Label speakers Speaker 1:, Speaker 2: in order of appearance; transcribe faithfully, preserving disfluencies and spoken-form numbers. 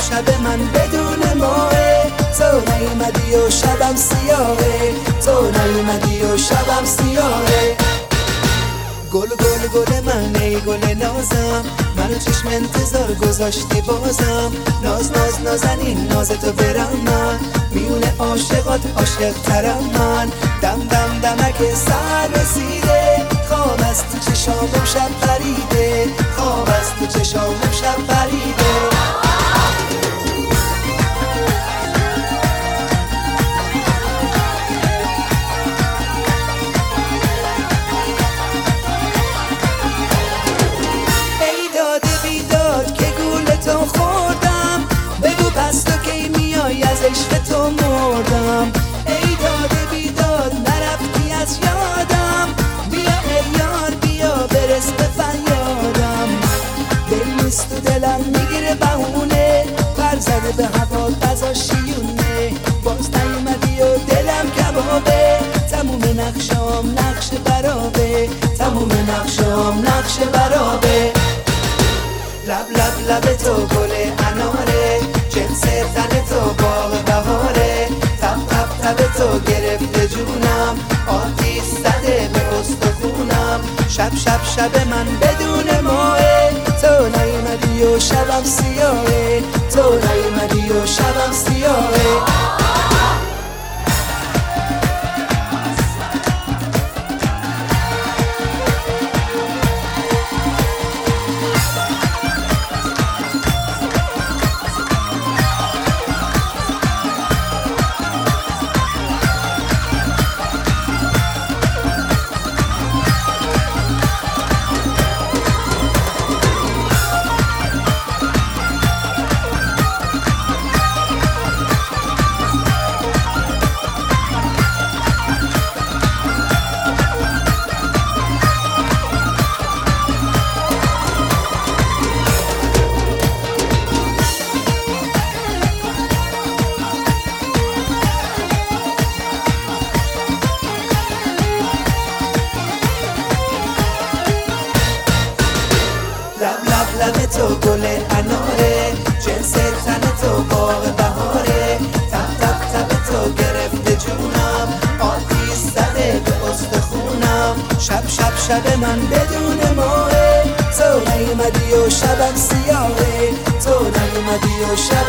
Speaker 1: شب من بدون ماه، تو نیومدی و شبم سیاهه، تو نیومدی و شبم سیاهه. گل گل گل من ای گل نازم، منو چشم انتظار گذاشتی بازم. ناز ناز نازنین ناز تو برم من، میونه عاشقات عاشق ترم من. دم دم دمک سر رسیده، خواب از تو چشامم شب پریده، خواب از تو چشامم شب پریده. عشق تو مردم ای داده بیداد، نرفتی از یادم. بیا ای یار بیا برس به فریادم. دل نیست تو دلم میگیره بهونه، پر زده به هوا غذا شیونه. باز نیومدی و دلم کبابه، تموم نقشام نقش برابه، تموم نقشام نقش برابه. لب لب لب تو گل اناره، جنس تن تو باغ بهاره. تب تب تب تو گرفته جونم، آتیش زده به استخونم. شب شب شب من بدون ماه، تو نیومدی و شبم سیاهه، تو نیومدی و شبم سیاهه. لب تو گل اناره، جنس تن تو باغ بهاره. تب تب تب تو گرفته جونم، آتیش زده به استخونم. شب شب شب من بدون ماه، تو نیومدی و شبم سیاهه، تو نیومدی و شب